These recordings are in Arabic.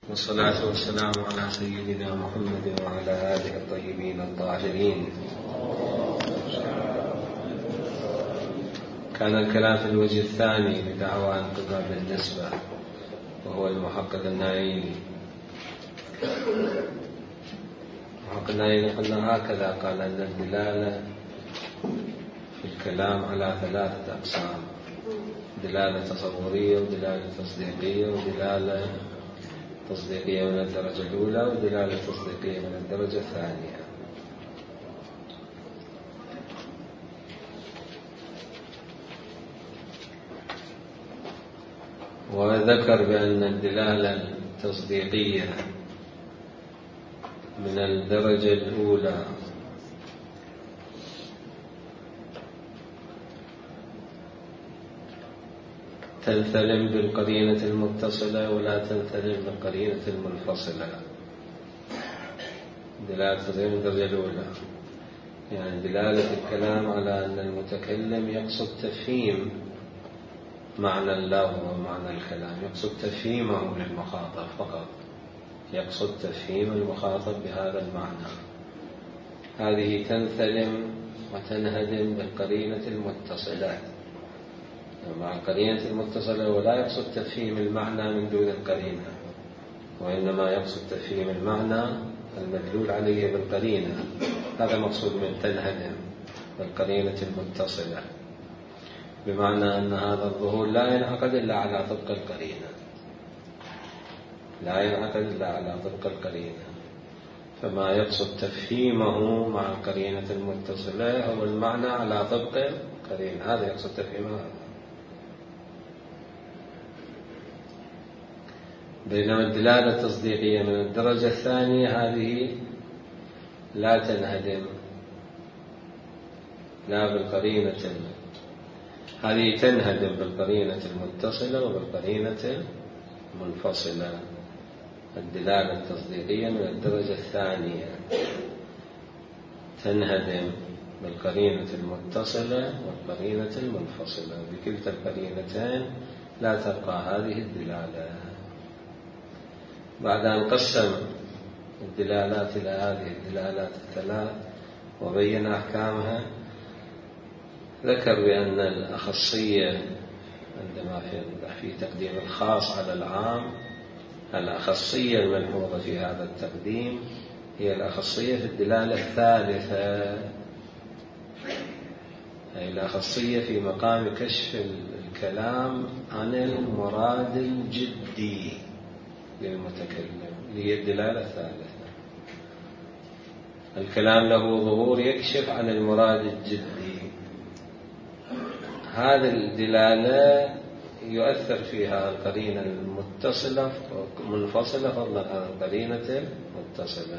والصلاة والسلام على سيدنا محمد وعلى آله الطيبين الطاهرين. كان الكلام في الوجه الثاني لدعوى انقضاء بالنسبة، وهو المحقق النعيمي. المحقق النعيمي قلنا هكذا، قال أن الدلالة في الكلام على ثلاثة أقسام: دلالة تصورية، ودلالة تصديقية، ودلالة تصديقية من الدرجة الأولى، ودلالة تصديقية من الدرجة الثانية. وذكر بأن الدلالة التصديقية من الدرجة الأولى تنثلم بالقرينة المتصلة ولا تنثلم بالقرينة المنفصلة. دلالة تصديقية من الدرجة الأولى يعني دلالة الكلام على أن المتكلم يقصد تفهيم معنى اللغو ومعنى الكلام، يقصد تفهيمه للمخاطب فقط، يقصد تفهيم المخاطب بهذا المعنى. هذه تنثلم وتنهدم بالقرينة المتصلة مع القرينة المتصلة، ولا يقصد تفهيم المعنى من دون القرينة، وإنما يقصد تفهيم المعنى المدلول عليه بالقرينة. هذا مقصود من تنهدم بالقرينة المتصلة، بمعنى أن هذا الظهور لا ينعقد إلا على طبق القرينة، لا ينعقد إلا على طبق القرينة. فما يقصد تفهيمه مع القرينة المتصلة هو المعنى على طبق القرينة، هذا يقصد تفهيمه. بينما الدلالة التصديقية من الدرجة الثانية هذه لا تنهدم لا بالقرينة، هذه تنهدم بالقرينة المتصلة وبالقرينة المنفصلة. الدلالة التصديقية من الدرجة الثانية تنهدم بالقرينة المتصلة والقرينة المنفصلة، بكلتا القرينتين لا تبقى هذه الدلالة. بعد أن قسم الدلالات إلى هذه الدلالات الثلاث وبين أحكامها، ذكر بأن الأخصية عندما في تقديم الخاص على العام، الأخصية الملحوظة في هذا التقديم هي الأخصية في الدلالة الثالثة، أي الأخصية في مقام كشف الكلام عن المراد الجدي للمتكلم، هي الدلالة الثالثة. الكلام له ظهور يكشف عن المراد الجدي، هذه الدلالة يؤثر فيها القرينة المتصلة منفصلة فضلا عن القرينة المتصلة،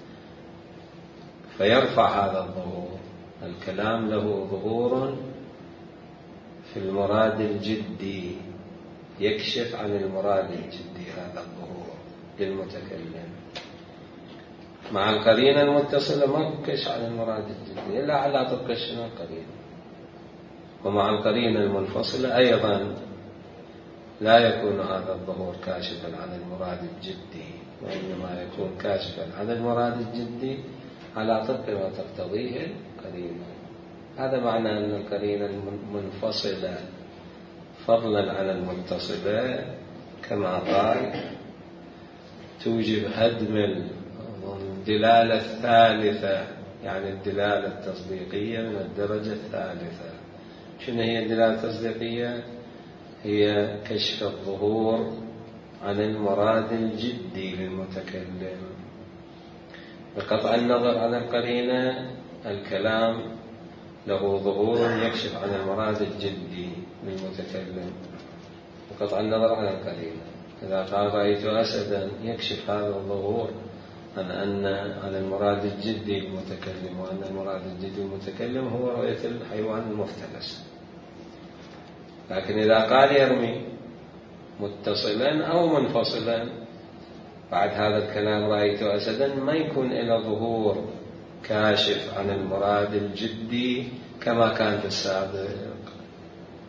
فيرفع هذا الظهور. الكلام له ظهور في المراد الجدي يكشف عن المراد الجدي، هذا الظهور للمتكلم. مع القرينة المتصلة ما يكشف عن المراد الجدي إلا على طبق القرينة. ومع القرينة المنفصلة أيضا لا يكون هذا الظهور كاشفا عن المراد الجدي، وإنما يكون كاشفا عن المراد الجدي على طبق ما تقتضيه القرينة. هذا معنى أن القرينة المنفصلة فضلا عن المتصلة كما قال توجب هدم الدلالة الثالثة، يعني الدلالة التصديقية من الدرجة الثالثة. شنو هي الدلالة التصديقية؟ هي كشف الظهور عن المراد الجدي للمتكلم بقطع النظر عن القرينة. الكلام له ظهور يكشف عن المراد الجدي للمتكلم بقطع النظر عن القرينة. إذا قال رأيت أسدا يكشف هذا الظهور عن المراد الجدي للمتكلم، وأن المراد الجدي للمتكلم هو رؤية الحيوان المفترس. لكن إذا قال يرمي متصلا أو منفصلا بعد هذا الكلام رأيت أسدا، ما يكون إلى ظهور كاشف عن المراد الجدي كما كان في السابق.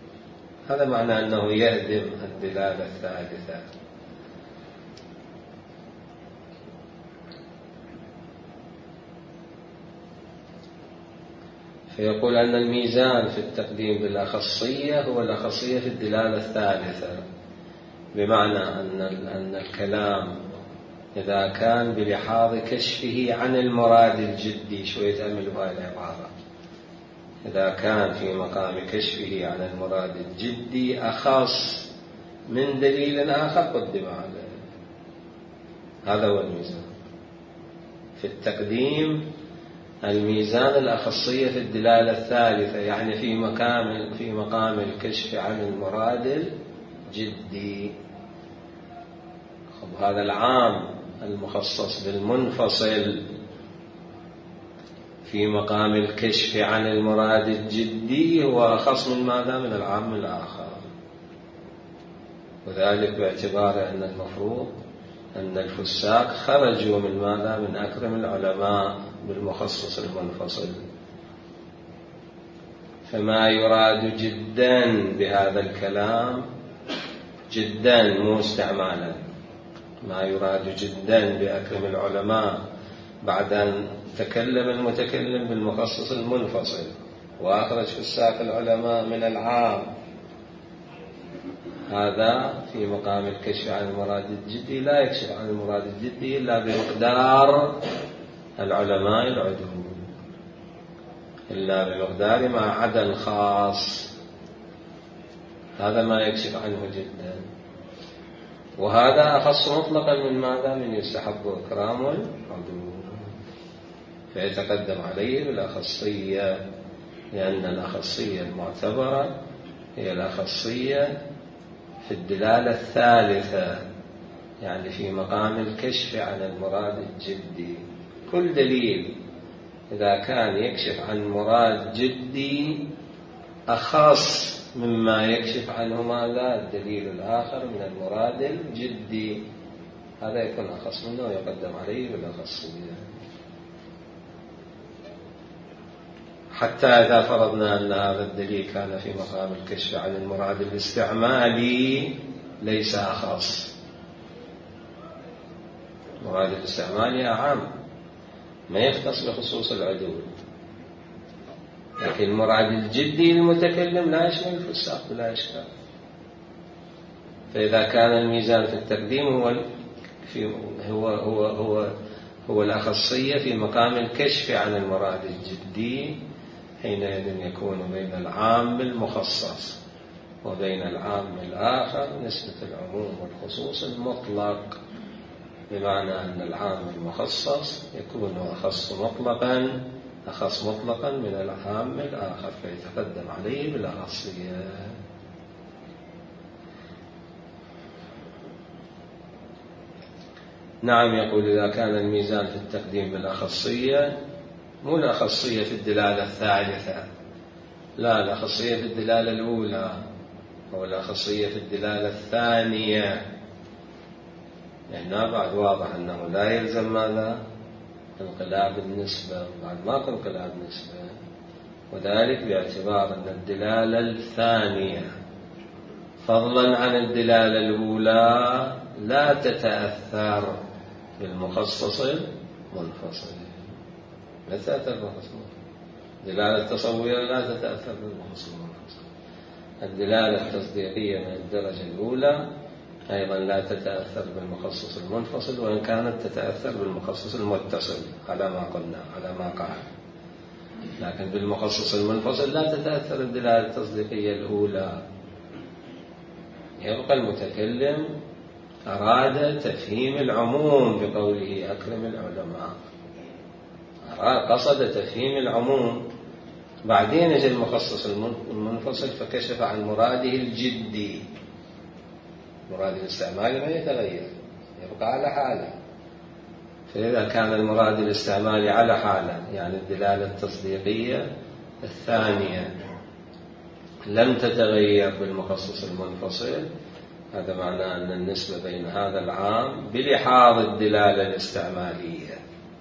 هذا معنى أنه يهدم الدلالة الثالثة. فيقول أن الميزان في التقديم بالأخصية هو الأخصية في الدلالة الثالثة، بمعنى أن الكلام إذا كان بلحاظ كشفه عن المراد الجدي، شوية تأملوا هاي العبارة، إذا كان في مقام كشفه عن المراد الجدي أخص من دليل آخر قدم عليه. هذا هو الميزان في التقديم. الميزان الأخصية في الدلالة الثالثة، يعني في مقام الكشف عن المراد الجدي. هذا العام المخصص بالمنفصل في مقام الكشف عن المراد الجدي هو أخص من ماذا؟ من العام الآخر. وذلك باعتبار أن المفروض أن الفساق خرجوا من ماذا؟ من أكرم العلماء بالمخصص المنفصل. فما يراد جدا بهذا الكلام، جدا مو استعمالا، ما يراد جدا بأكرم العلماء بعد أن تكلم المتكلم بالمخصص المنفصل وأخرج فساق العلماء من العام، هذا في مقام الكشف عن المراد الجدي لا يكشف عن المراد الجدي إلا بمقدار العلماء العدول، إلا بمقدار ما عدا خاص، هذا ما يكشف عنه جدا. وهذا أخص مطلقا من ماذا؟ من يستحب إكرام العدول، فيتقدم عليه بالأخصية، لأن الأخصية المعتبرة هي الأخصية في الدلالة الثالثة، يعني في مقام الكشف عن المراد الجدي. كل دليل إذا كان يكشف عن مراد جدي أخص مما يكشف عنه ماذا؟ الدليل الآخر من المراد الجدي، هذا يكون أخص منه ويقدم عليه بالأخصية. حتى إذا فرضنا أن هذا الدليل كان في مقام الكشف عن المراد الاستعمالي ليس أخص. المراد الاستعمالي أعم، ما يختص بخصوص العدول، لكن المراد الجدي المتكلم لا يشمل الفساق بلا إشكال. فإذا كان الميزان في التقديم هو الأخصية في مقام الكشف عن المراد الجدي، حينئذ يكون بين العام المخصص وبين العام الآخر نسبة العموم والخصوص المطلق، بمعنى أن العام المخصص يكون أخص مطلقا من العام الآخر، فيتقدم عليه بالأخصية. نعم، يقول إذا كان الميزان في التقديم بالأخصية، مو الأخصية في الدلالة الثالثة، لا، الأخصية في الدلالة الأولى أو الأخصية في الدلالة الثانية، هنا بعد واضح أنه لا يلزم ماذا؟ انقلاب النسبة، بعد ماكو انقلاب نسبة، وذلك باعتبار أن الدلالة الثانية فضلا عن الدلالة الأولى لا تتأثر بالمخصص المنفصل، لا تتأثر بالمخصص المنفصل. الدلالة التصورية لا تتأثر بالمخصص المنفصل. الدلالة التصديقية من الدرجة الأولى أيضا لا تتأثر بالمخصص المنفصل، وإن كانت تتأثر بالمخصص المتصل على ما قلنا، على ما قال، لكن بالمخصص المنفصل لا تتأثر الدلالة التصديقية الأولى. يبقى المتكلم أراد تفهيم العموم بقوله أكرم العلماء، قصد تفهيم العموم، بعدين يجي المخصص المنفصل فكشف عن مراده الجدي. مراد الاستعمالي ما يتغير، يبقى على حاله. فإذا كان المراد الاستعمالي على حاله، يعني الدلالة التصديقية الثانية لم تتغير بالمخصص المنفصل، هذا معناه أن النسبة بين هذا العام بلحاظ الدلالة الاستعمالية،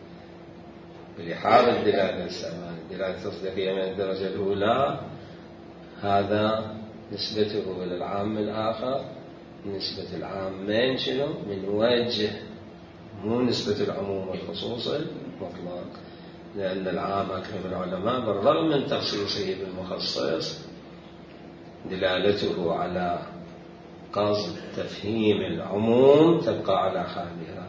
بلحاظ الدلالة الاستعمالية، الدلالة التصديقية من الدرجة الأولى، هذا نسبته إلى العام الآخر نسبة العامين من وجه، مو نسبة العموم والخصوص المطلق. لأن العام أكرم العلماء بالرغم من تخصيصه بالمخصص دلالته على قصد تفهيم العموم تبقى على حالها.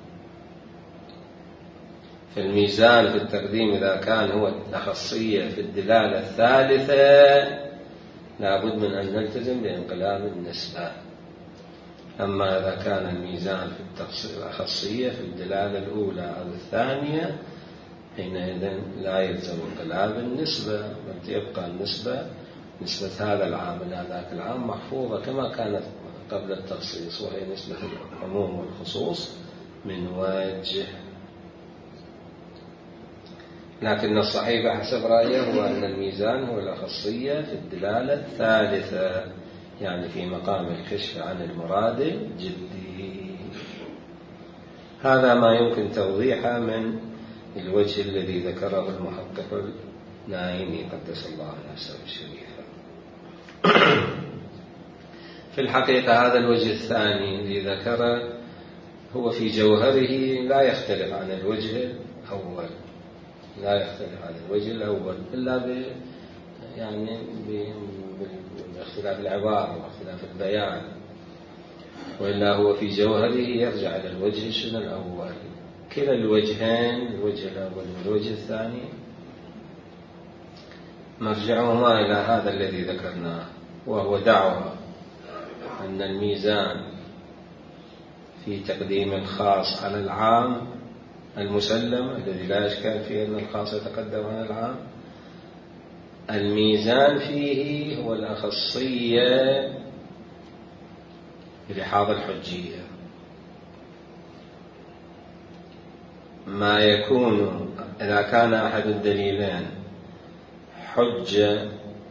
فالميزان في التقديم إذا كان هو الأخصية في الدلالة الثالثة لابد من أن نلتزم بانقلاب النسبة. أما إذا كان الميزان في الأخصية في الدلالة الأولى أو الثانية حينئذ لا يلزم انقلاب النسبة، بل تبقى النسبة نسبة هذا العام إلى ذاك العام محفوظة كما كانت قبل التخصيص، وهي نسبة العموم والخصوص من وجه. لكن الصحيح حسب رأيه هو أن الميزان هو الأخصية في الدلالة الثالثة، يعني في مقام الكشف عن المراد الجدي. هذا ما يمكن توضيحه من الوجه الذي ذكره المحقق النايمي قدس الله نفسه الشريفة. في الحقيقة هذا الوجه الثاني الذي ذكره هو في جوهره لا يختلف عن الوجه الأول، لا يختلف عن الوجه الأول إلا يعني باختلاف العبارة واختلاف البيان، وإلا هو في جوهره يرجع إلى الوجه الأول. كلا الوجهين، الوجه الأول والوجه الثاني، مرجعهما إلى هذا الذي ذكرناه، وهو دعوة أن الميزان في تقديم الخاص على العام المسلم الذي لا إشكال فيه أن الخاص يتقدم على العام، الميزان فيه هو الأخصية بلحاظ الحجية. ما يكون إذا كان أحد الدليلين حجة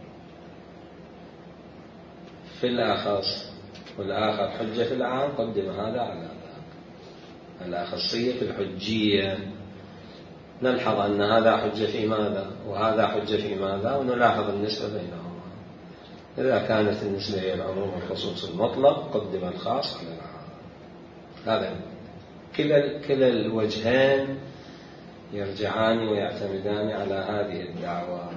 في الأخص والآخر حجة في العام قدم هذا على ذاك. الأخصية في الحجية نلحظ أن هذا حجة في ماذا وهذا حجة في ماذا، ونلاحظ النسبة بينهما. إذا كانت النسبة هي العموم والخصوص المطلق قدم الخاص على العام. هذا كلا الوجهين يرجعان ويعتمدان على هذه الدعوة،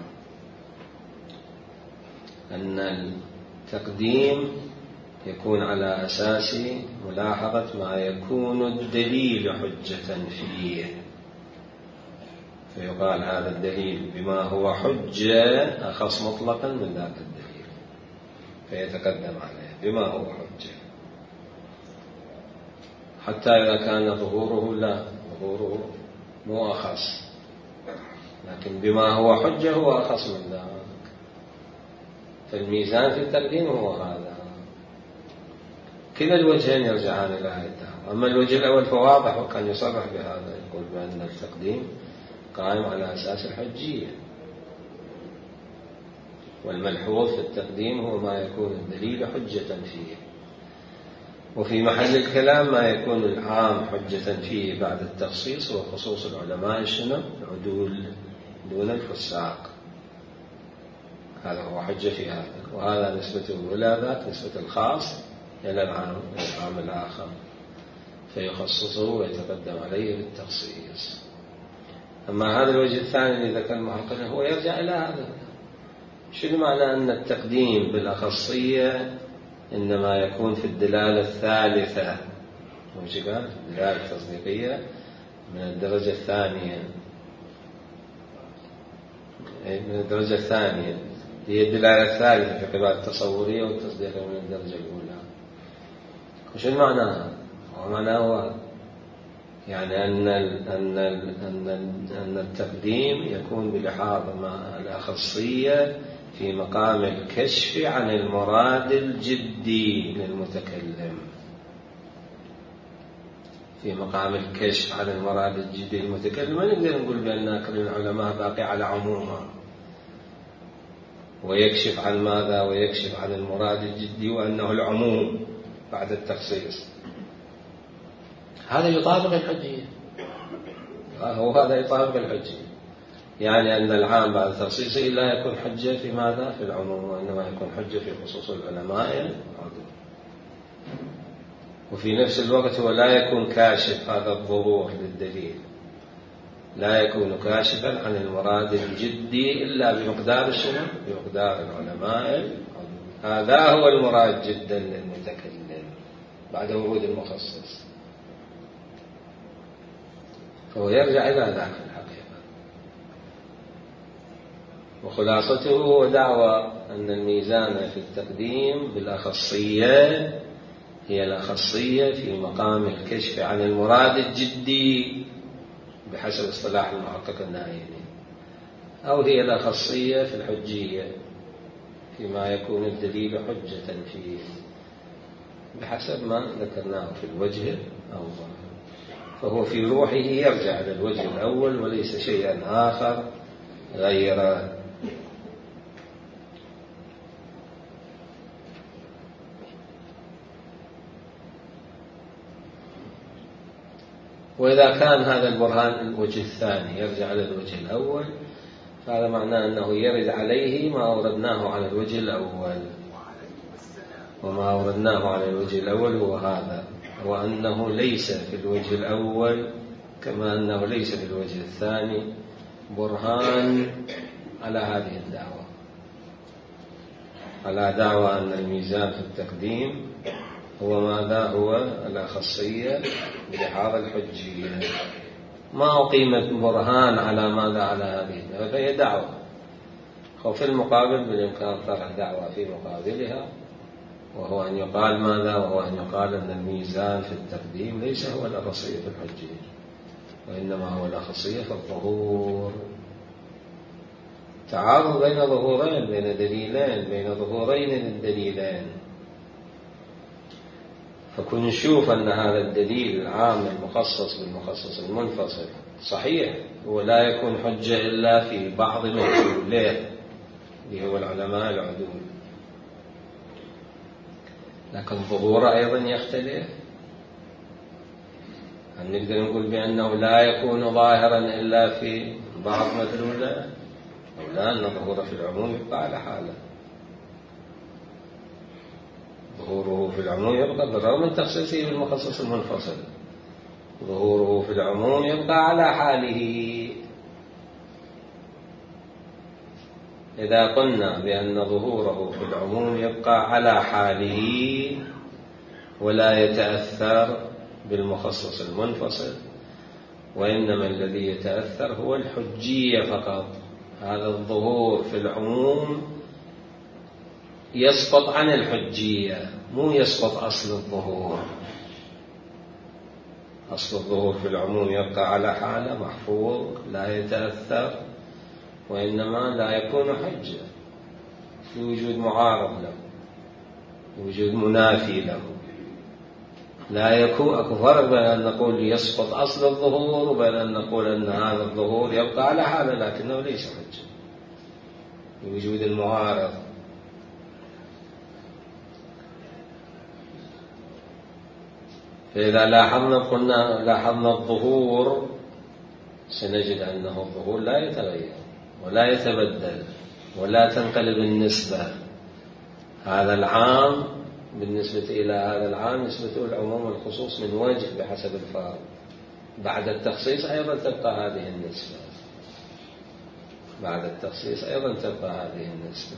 أن التقديم يكون على أساس ملاحظة ما يكون الدليل حجة فيه، فيقال هذا الدليل بما هو حجة أخص مطلقا من ذاك الدليل فيتقدم عليه بما هو حجة، حتى إذا كان ظهوره لا، ظهوره مو أخص، لكن بما هو حجة هو أخص من ذاك. فالميزان في التقديم هو هذا. كلا الوجهين يرجعان إلى هذه الدعوة. أما الوجه الأول فواضح وكان يصرح بهذا، يقول بأن التقديم قائم على أساس الحجية، والملحوظ في التقديم هو ما يكون الدليل حجة فيه، وفي محل الكلام ما يكون العام حجة فيه بعد التخصيص وخصوص العلماء العدول دون الفساق، هذا هو حجة في هذا، وهذا نسبته إلى ذاك نسبة الخاص إلى العام الآخر فيخصصه ويتقدم عليه بالتخصيص. أما هذا الوجه الثاني الذي ذكر المحقق هو يرجع إلى هذا. شنو معنى أن التقديم بالأخصية إنما يكون في الدلالة الثالثة، وش قال؟ الدلالة التصديقية من الدرجة الثانية، من الدرجة الثانية هي الدلالة الثالثة في قبال التصورية والتصديقية من الدرجة الأولى. وش المعنى؟ ومعناه يعني أن التقديم يكون بلحاظ الأخصية في مقام الكشف عن المراد الجدي للمتكلم، في مقام الكشف عن المراد الجدي للمتكلم. ما نقدر نقول بأن أكرم العلماء باقي على عمومها ويكشف عن ماذا؟ ويكشف عن المراد الجدي وأنه العموم بعد التخصيص. هذا يطابق الحجية، هذا يطابق الحجية، يعني أن العام بعد تخصيصه لا يكون حجة في ماذا؟ في العموم، وإنما يكون حجة في خصوص العلماء، وفي نفس الوقت هو لا يكون كاشف هذا الظهور للدليل، لا يكون كاشفا عن المراد الجدي إلا بمقدار شنو؟ بمقدار العلماء. هذا هو المراد جدا للمتكلم بعد ورود المخصص، فهو يرجع إلى ذاك الحقيقة. وخلاصته هو دعوى أن الميزان في التقديم بالأخصية هي الأخصية في مقام الكشف عن المراد الجدي بحسب اصطلاح المحقق النائمي، أو هي الأخصية في الحجية فيما يكون الدليل حجة فيه بحسب ما ذكرناه في الوجه الأول. فهو في روحه يرجع إلى الوجه الأول وليس شيئا آخر غيره. وإذا كان هذا البرهان الوجه الثاني يرجع إلى الوجه الأول، فهذا معناه أنه يرد عليه ما أوردناه على الوجه الأول. وما أوردناه على الوجه الأول هو هذا، وأنه ليس في الوجه الأول كما أنه ليس في الوجه الثاني برهان على هذه الدعوة، على دعوى أن الميزان في التقديم هو ماذا؟ هو الأخصية بحاض الحجية. ما أقيمت برهان على ماذا؟ على هذه الدعوة، فهي دعوة. وفي المقابل بالإمكان طرح دعوة في مقابلها، وهو أن يقال ماذا؟ وهو أن يقال أن الميزان في التقديم ليس هو الأخصية في الحجية، وإنما هو الأخصية في الظهور. تعارض بين ظهورين، بين دليلين، بين ظهورين للدليلين. فكن نشوف أن هذا الدليل العام المخصص بالمخصص المنفصل صحيح، ولا يكون حجة إلا في بعض مدلوله اللي هو العلماء العدول، لكن ظهوره أيضا يختلف. هل نقدر نقول بأنه لا يكون ظاهرا إلا في بعض مدلوله، أو لا، أن ظهوره في العموم يبقى على حاله؟ ظهوره في العموم يبقى بالرغم من تخصيصه بالمخصص المنفصل، ظهوره في العموم يبقى على حاله. إذا قلنا بأن ظهوره في العموم يبقى على حاله ولا يتأثر بالمخصص المنفصل، وإنما الذي يتأثر هو الحجية فقط، هذا الظهور في العموم يسقط عن الحجية، مو يسقط أصل الظهور. أصل الظهور في العموم يبقى على حاله محفوظ لا يتأثر، وإنما لا يكون حجة لوجود معارض له، وجود منافي له. لا يكون أكو فرق بين أن نقول يسقط أصل الظهور وبين أن نقول أن هذا الظهور يبقى على حاله لكنه ليس حجة لوجود المعارض. فإذا لاحظنا الظهور سنجد أنه الظهور لا يتغير ولا يتبدل ولا تنقلب النسبة. هذا العام بالنسبة إلى هذا العام نسبته العموم والخصوص من وجه بحسب الفارق. بعد التخصيص أيضا تبقى هذه النسبة، بعد التخصيص أيضا تبقى هذه النسبة.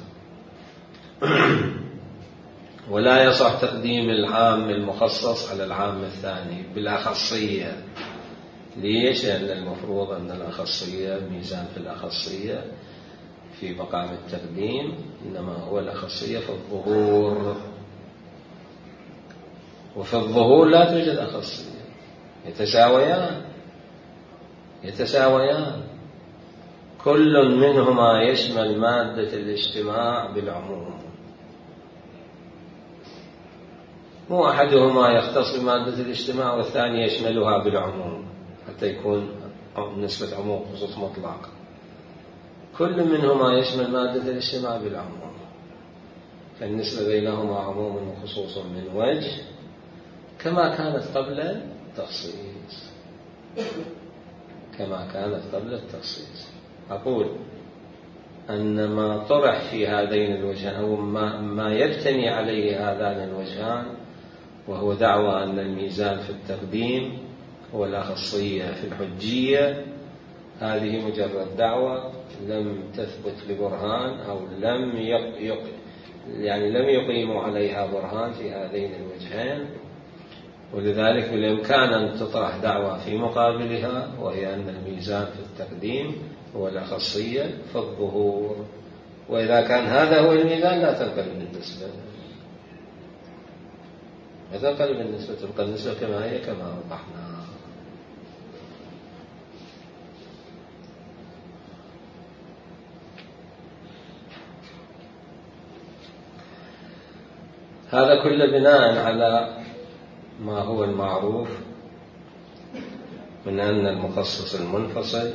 ولا يصح تقديم العام المخصص على العام الثاني بالأخصية. ليش؟ لأن المفروض أن الأخصية ميزان في الأخصية في مقام التقديم إنما هو الأخصية في الظهور، وفي الظهور لا توجد أخصية، يتساويان كل منهما يشمل مادة الاجتماع بالعموم، مو أحدهما يختص بمادة الاجتماع والثاني يشملها بالعموم حتى يكون نسبة عموم خصوص مطلق. كل منهما يشمل مادة الاجتماع بالعموم، فالنسبة بينهما عموم وخصوص من وجه كما كانت قبل التخصيص، كما كانت قبل التخصيص. أقول أن ما طرح في هذين الوجهان أو ما يبتني عليه هذان الوجهان، وهو دعوى أن الميزان في التقديم هو الأخصية في الحجية، هذه مجرد دعوة لم تثبت ببرهان أو لم لم يقيموا عليها برهان في هذين الوجهين، ولذلك بالإمكان أن تطرح دعوة في مقابلها، وهي أن الميزان في التقديم هو الأخصية في الظهور. وإذا كان هذا هو الميزان لا تنقلب النسبة، لا تنقلب النسبة، تبقى النسبة كما هي كما وضحنا. هذا كله بناء على ما هو المعروف من أن المخصص المنفصل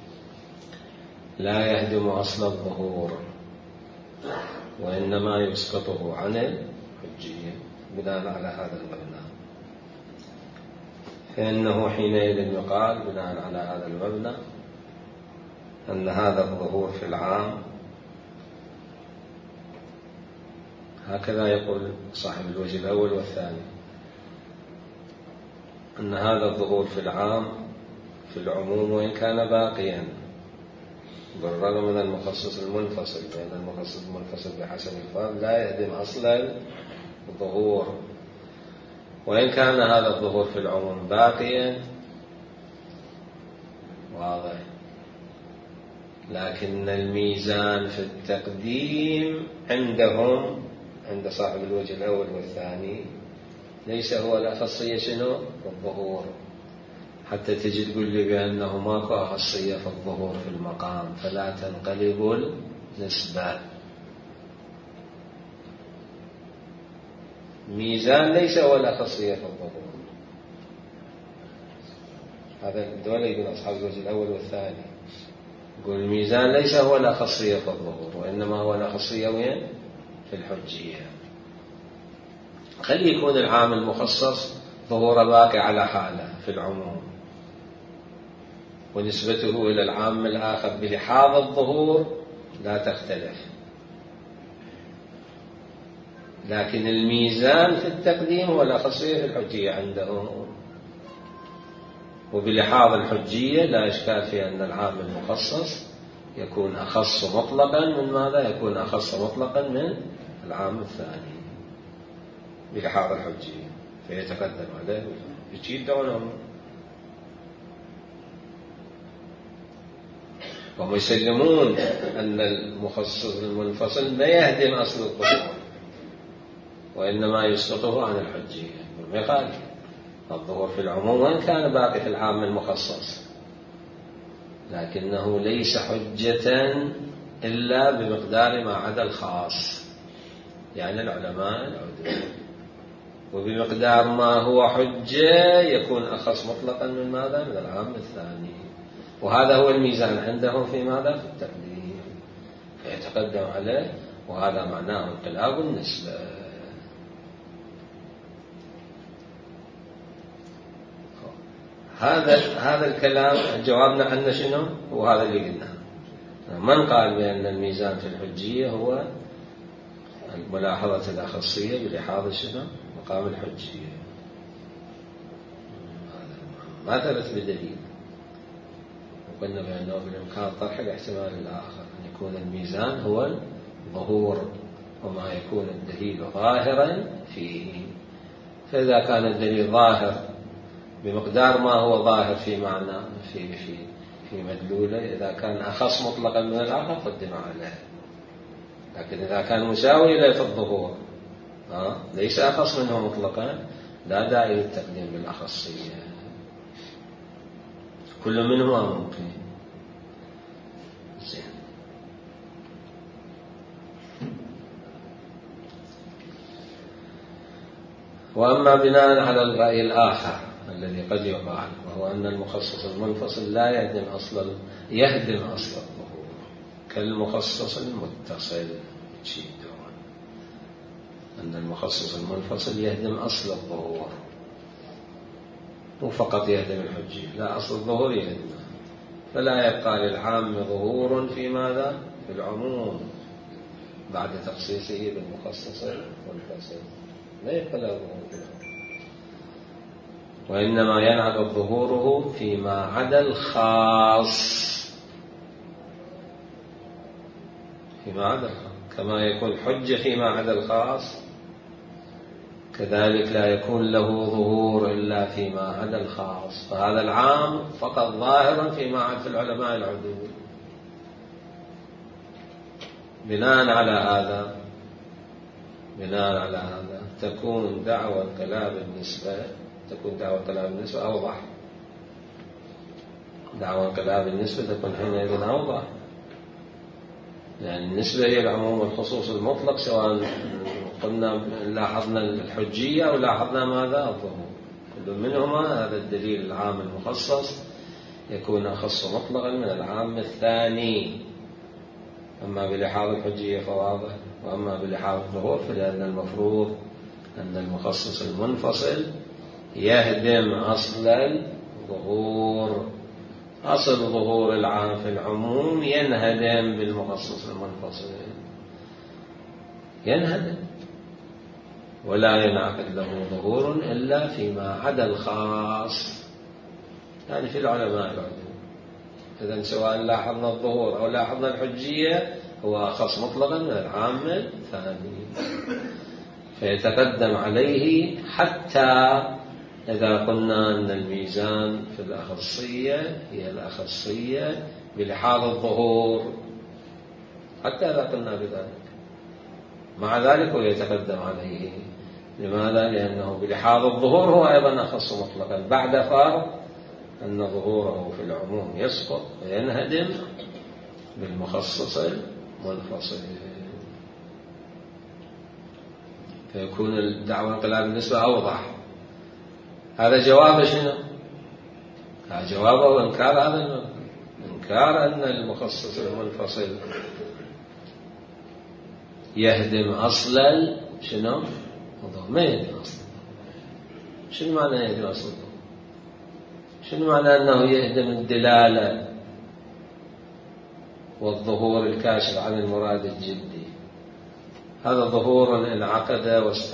لا يهدم أصل الظهور وإنما يسقطه عن الحجية بناء على هذا المبنى. فإنه حينئذ يقال بناء على هذا المبنى أن هذا الظهور في العام، هكذا يقول صاحب الوجه الأول والثاني، أن هذا الظهور في العام في العموم وإن كان باقيا بالرغم من المخصص المنفصل، فإن المخصص المنفصل بحسب الفرد لا يهدم أصل الظهور، وإن كان هذا الظهور في العموم باقيا واضح، لكن الميزان في التقديم عندهم عند صاحب الوجه الأول والثاني ليس هو الأخصية شنو؟ الظهور، حتى تجي تقول لي بأنه ماكو أخصية في الظهور في المقام فلا تنقلب النسبة. ميزان ليس هو الأخصية في الظهور، هذا دولة يقول أصحاب الوجه الأول والثاني، يقول الميزان ليس هو الأخصية في الظهور وإنما هو الأخصية وين؟ في الحجية. خلي يكون العام المخصص ظهور باقي على حاله في العموم ونسبته إلى العام الآخر بلحاظ الظهور لا تختلف، لكن الميزان في التقديم هو الأخصية في الحجية عندهم، وبلحاظ الحجية لا إشكال في أن العام المخصص يكون أخص مطلقا من ماذا؟ يكون أخص مطلقا من العام الثاني بلحاظ الحجية، فيتقدم عليه يجيد دونهم. هم يسلمون أن المخصص المنفصل لا يهدم أصل الظهور وإنما يسقطه عن الحجية، ما يقال الظهور في العموم وإن كان باقي في العام المخصص، لكنه ليس حجة إلا بمقدار ما عدا الخاص، يعني العلماء العدول، وبمقدار ما هو حجة يكون أخص مطلقا من ماذا؟ من العام الثاني، وهذا هو الميزان عندهم في ماذا؟ في التقديم، فيتقدم عليه، وهذا معناه انقلاب النسبة. هذا الكلام جوابنا عنه شنو؟ هو هذا اللي قلناه. من قال بأن الميزان في الحجية هو ملاحظة الأخصية بلحاظ شنو؟ مقام الحجية، ما ثبت بدليل، وقلنا بأنه بالإمكان طرح الاحتمال الآخر أن يكون الميزان هو الظهور وما يكون الدليل ظاهرا فيه، فإذا كان الدليل ظاهر بمقدار ما هو ظاهر في معنى في مدلوله، إذا كان أخص مطلقا من الآخر قدم عليه، لكن إذا كان مساوي له في الظهور ليس أخص منه مطلقا لا داعي للتقديم بالأخصية، كل منهما ممكن. زين. وأما بناء على الرأي الآخر الذي قد يقال، وهو أن المخصص المنفصل لا يهدم أصل الظهور كالمخصص المتصل، أن المخصص المنفصل يهدم أصل الظهور، مو فقط يهدم الحجية، لا أصل الظهور يهدم، فلا يبقى للعام ظهور في ماذا؟ في العموم بعد تخصيصه بالمخصص المنفصل، لا يبقى له ظهور في العموم، وإنما ينعقد ظهوره فيما عدا الخاص فيما عدا الخاص، كما يكون حجة فيما عدا الخاص كذلك لا يكون له ظهور إلا فيما عدا الخاص. فهذا العام فقط ظاهرا فيما عدا العلماء العدول. بناء على هذا تكون دعوى الكلام بالنسبة أوضح. دعوى الكلام بالنسبة تكون حينئذ أوضح، يعني النسبة هي العموم والخصوص المطلق، سواء قلنا لاحظنا الحجية أو لاحظنا ماذا الظهور، كل منهما هذا الدليل العام المخصص يكون أخص مطلقا من العام الثاني. أما بلحاظ الحجية فواضح، وأما بلحاظ الظهور فلأن المفروض أن المخصص المنفصل يهدم أصل الظهور. أصل ظهور العام في العموم ينهدم بالمخصص المنفصل، ينهدم ولا ينعقد له ظهور إلا فيما عدا الخاص، يعني في العلماء العدول. إذن سواء لاحظنا الظهور أو لاحظنا الحجية هو أخص مطلقا من العام الثاني، فيتقدم عليه حتى إذا قلنا أن الميزان في الأخصية هي الأخصية بلحاظ الظهور، حتى إذا قلنا بذلك مع ذلك هو يتقدم عليه. لماذا؟ لأنه بلحاظ الظهور هو أيضا أخص مطلقا، بعد فرض أن ظهوره في العموم يسقط وينهدم بالمخصص المنفصل، فيكون الدعوة الكلام بالنسبة أوضح. هذا جواب شنو؟ هذا جوابه إنكار هذا إنكار أن المخصص المنفصل يهدم أصل شنو؟ ما يهدم أصل. شنو معنى يهدم أصل؟ شنو معنى أنه يهدم الدلالة والظهور الكاشف عن المراد الجدي؟ هذا ظهور انعقد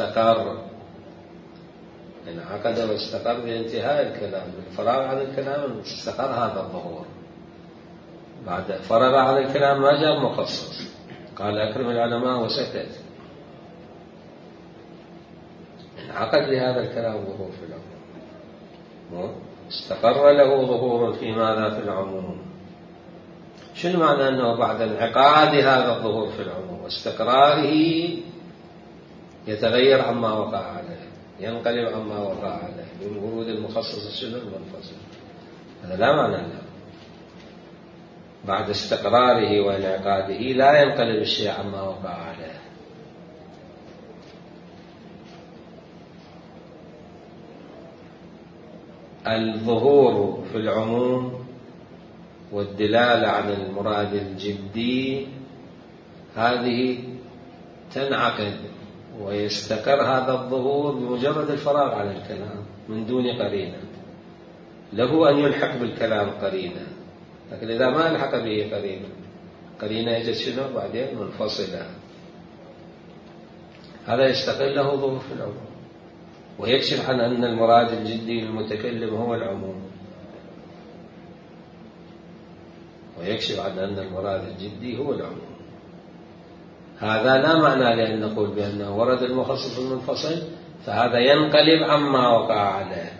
واستقر بانتهاء الكلام، بالفراغ عن الكلام استقر هذا الظهور. بعد فرغ عن الكلام ما جاء مخصص، قال أكرم العلماء وسكت، انعقد لهذا الكلام ظهور في العموم، استقر له ظهور في ماذا؟ في العموم. شنو معنى أنه بعد انعقاد هذا الظهور في العموم واستقراره يتغير عما وقع عليه، ينقلب عما وقع عليه بورود المخصص شنو؟ المنفصل. هذا لا معنى له. بعد استقراره وانعقاده لا ينقلب الشيء عما وقع عليه. الظهور في العموم والدلالة على المراد الجدي هذه تنعقد ويستقر هذا الظهور بمجرد الفراغ عن الكلام من دون قرينة. له أن يلحق بالكلام قرينة، لكن إذا ما الحق به قرينة يجد شنو بعدين؟ منفصلة. هذا يستقل له ظهور في العموم ويكشف عن أن المراد الجدي للمتكلم هو العموم، ويكشف عن أن المراد الجدي هو العموم. هذا لا معنى لأن نقول بأنه ورد المخصص المنفصل فهذا ينقلب عما وقع عليه.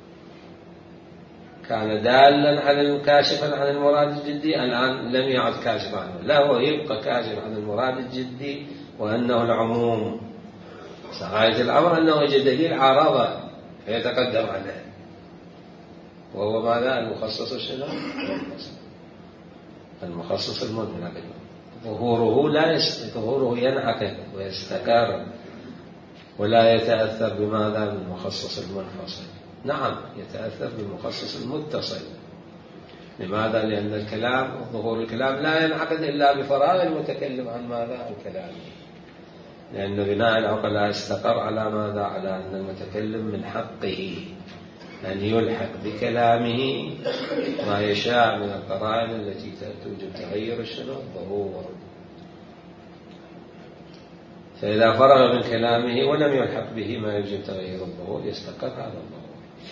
كان دالا على كاشفا عن المراد الجدي، الآن لم يعد كاشفا عنه، لا، هو يبقى كاشف عن المراد الجدي وأنه العموم. غاية الأمر أنه يجد دليل عارضة فيتقدم عليه، وهو ماذا؟ المخصص شنو؟ المخصص المنعقد. ظهوره ينعقد ويستقر ولا يتأثر بماذا؟ بالمخصص المنفصل. نعم، يتأثر بالمخصص المتصل. لماذا؟ لأن الكلام، ظهور الكلام لا ينعقد إلا بفراغ المتكلم عن ماذا؟ عن كلامه، لأن بناء العقلاء استقر على ماذا؟ على أن المتكلم من حقه أن يلحق بكلامه ما يشاء من القرائن التي توجب تغير الظهور. فإذا فرغ من كلامه ولم يلحق به ما يوجب تغير الظهور يستقر هذا الظهور،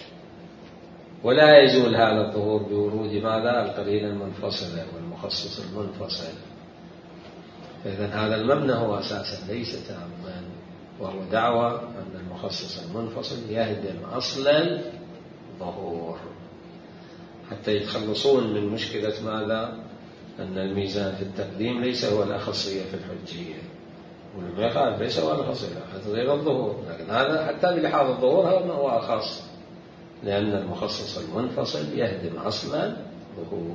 ولا يزول هذا الظهور بورود ماذا؟ القرينة المنفصلة والمخصص المنفصل. فإذا هذا المبنى هو أساسا ليس تاما، وهو دعوى أن المخصص المنفصل يهدم أصل الظهور، حتى يتخلصون من مشكلة ماذا؟ أن الميزان في التقديم ليس هو الأخصية في الحجية، ولما يقال ليس هو الأخصية حتى غير الظهور، لكن هذا حتى بلحاظ الظهور هذا هو أخص، لأن المخصص المنفصل يهدم أصل الظهور.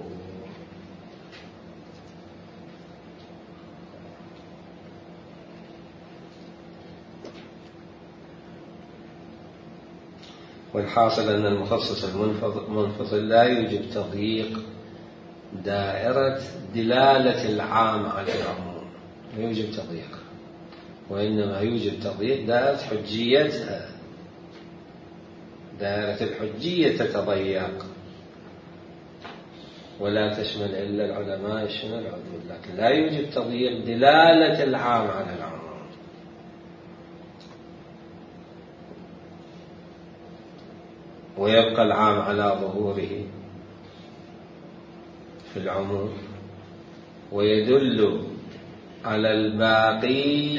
والحاصل أن المخصص المنفصل لا يوجب تضييق دائرة دلالة العام على العموم، لا يوجب تضييق، وإنما يوجب تضييق دائرة حجيتها. دائرة الحجية تتضيق ولا تشمل إلا العلماء يشمل العدول، لكن لا يوجب تضييق دلالة العام على العموم. ويبقى العام على ظهوره في العموم، ويدل على الباقي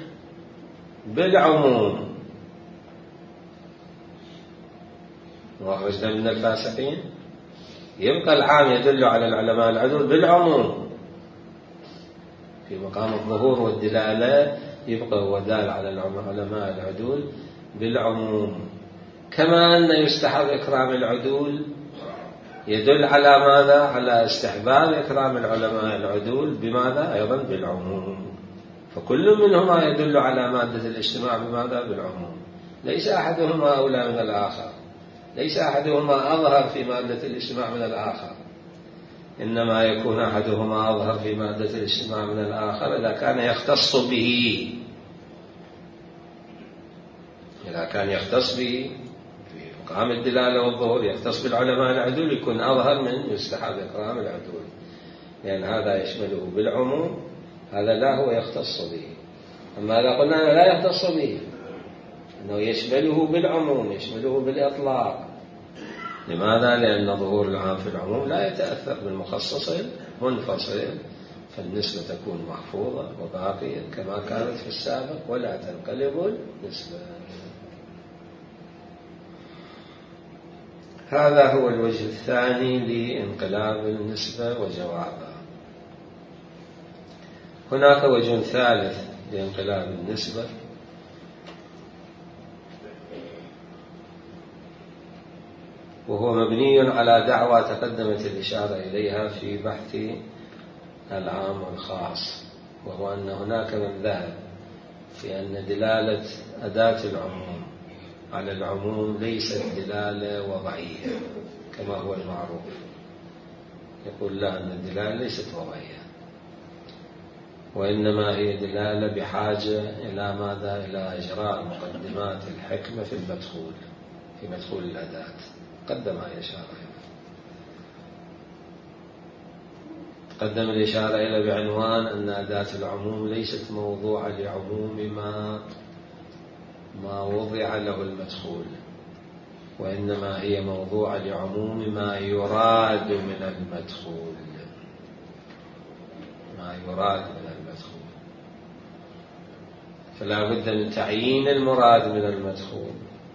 بالعموم. وأخرجنا من الفاسقين، يبقى العام يدل على العلماء العدول بالعموم في مقام الظهور والدلالة، يبقى هو دال على العلماء العدول بالعموم. كما أن يستحب إكرام العدول يدل على ماذا؟ على استحباب إكرام العلماء العدول بماذا؟ أيضا بالعموم. فكل منهما يدل على مادة الاجتماع بماذا؟ بالعموم. ليس أحدهما أولى من الآخر، ليس أحدهما أظهر في مادة الاجتماع من الآخر، إنما يكون أحدهما أظهر في مادة الاجتماع من الآخر إذا كان يختص به. إذا كان يختص به في مقام الدلالة والظهور، يختص بالعلماء العدول، يكون أظهر من يستحب إكرام العدول، لأن هذا يشمله بالعموم، هذا لا هو يختص به. أما إذا قلنا لا يختص به، أنه يشمله بالعموم، يشمله بالإطلاق. لماذا؟ لأن ظهور العام في العموم لا يتأثر بالمخصص المنفصل، فالنسبة تكون محفوظة وباقية كما كانت في السابق، ولا تنقلب النسبة. هذا هو الوجه الثاني لانقلاب النسبة وجوابها. هناك وجه ثالث لانقلاب النسبة، وهو مبني على دعوى تقدمت الإشارة إليها في بحث العام والخاص، وهو أن هناك من ذهب في أن دلالة أداة العموم على العموم ليست دلالة وضعية كما هو المعروف. يقول لا، أن الدلالة ليست وضعية، وإنما هي دلالة بحاجة إلى ماذا؟ إلى إجراء مقدمات الحكمة في المدخول، في مدخول الأداة. قدم الإشارة، قدم الإشارة إلى بعنوان أن أداة العموم ليست موضوعة لعموم ما وضع له المدخول، وإنما هي موضوعة لعموم ما يراد من المدخول، ما يراد من المدخول. فلا بد من تعيين المراد من المدخول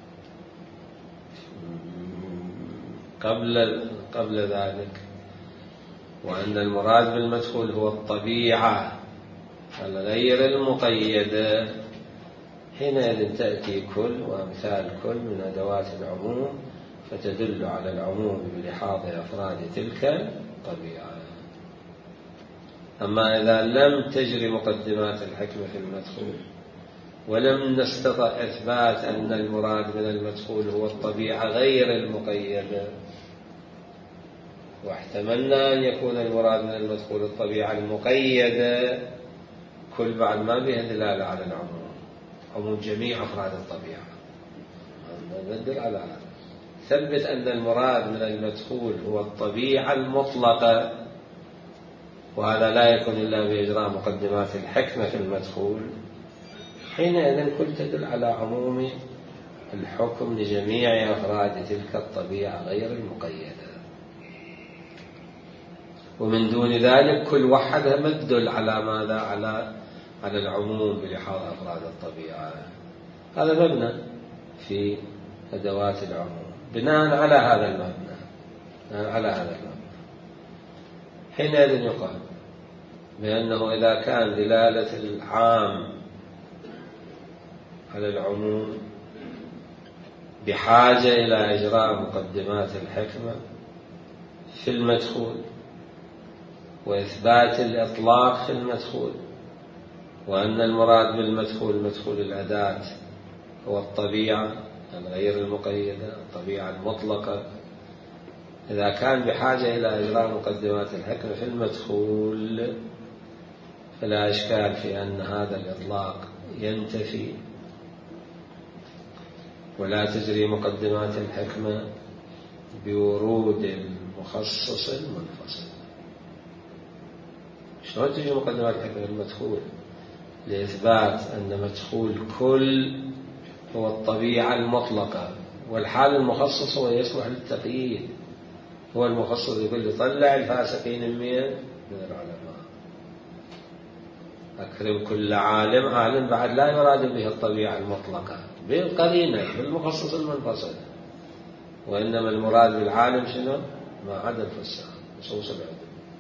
قبل ذلك، وأن المراد بالمدخول هو الطبيعة غير المقيدة. حينئذ تأتي كل وأمثال كل من أدوات العموم فتدل على العموم بلحاظ أفراد تلك الطبيعة. أما إذا لم تجري مقدمات الحكمة في المدخول، ولم نستطع إثبات أن المراد من المدخول هو الطبيعة غير المقيدة، واحتملنا أن يكون المراد من المدخول الطبيعة المقيدة، كل بعد ما بها دلالة على العموم، عموم جميع أفراد الطبيعة. ندل على هذا، ثبت أن المراد من المدخول هو الطبيعة المطلقة، وهذا لا يكون إلا بإجراء مقدمات الحكمة في المدخول. حينئذ كل تدل على عموم الحكم لجميع أفراد تلك الطبيعة غير المقيدة. ومن دون ذلك كل وحدها مدل على ماذا؟ على العموم بلحاظ أفراد الطبيعة. هذا مبنى في أدوات العموم بناء على هذا المبنى. حينئذ يقال بأنه إذا كان دلالة العام على العموم بحاجة إلى إجراء مقدمات الحكمة في المدخول وإثبات الإطلاق في المدخول، وأن المراد بالمدخول مدخول الأداة هو الطبيعة الغير المقيدة، الطبيعة المطلقة، إذا كان بحاجة إلى إجراء مقدمات الحكمة في المدخول فلا إشكال في أن هذا الإطلاق ينتفي ولا تجري مقدمات الحكمة بورود المخصص المنفصل. شلون تجري مقدمات الحكمة المدخول؟ لإثبات أن مدخول كل هو الطبيعة المطلقة، والحال المخصص هو يصلح للتقييد. هو المخصص يقول لي طلع الفاسقين من العلماء، أكرم كل عالم بعد لا يراد به الطبيعة المطلقة بالقرينة بالمخصص المنفصل، وإنما المراد بالعالم شنو؟ ما عدا الفساق نصوص العدل.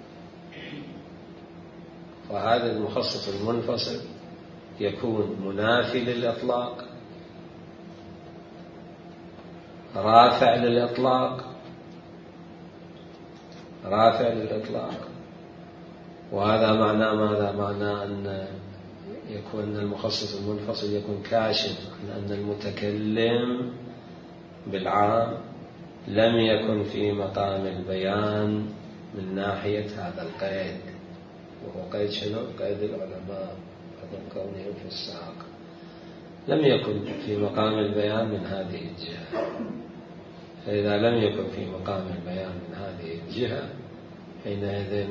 فهذا المخصص المنفصل يكون منافي للإطلاق، رافع للإطلاق، وهذا معناه ماذا؟ معناه أن يكون المخصص المنفصل يكون كاشف عن أن المتكلم بالعام لم يكن في مقام البيان من ناحية هذا القيد، وهو قيد شنو؟ قيد العلماء عدم كونهم في الساق، لم يكن في مقام البيان من هذه الجهة. فإذا لم يكن في مقام البيان من هذه الجهة حينئذ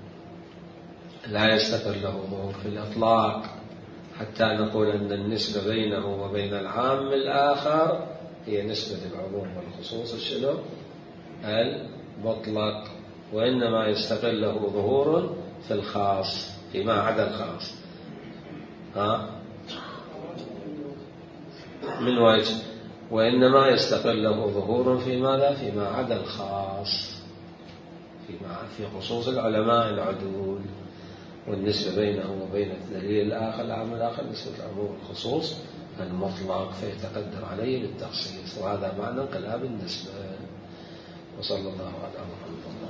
لا يستقر له ظهور في الإطلاق حتى نقول أن النسبة بينه وبين العام الآخر هي نسبة العموم والخصوص شنو؟ المطلق، وإنما يستقر له ظهور في الخاص فيما عدا الخاص. من وجه، وإنما يستقر له ظهور في ماذا؟ فيما عدا الخاص، في خصوص العلماء العدول، والنسبة بينه وبين الدليل الآخر العام الآخر نسبة العموم والخصوص المطلق، فيتقدر عليه بالتخصيص، وهذا معنى انقلاب النسبة. وصلى الله على محمد.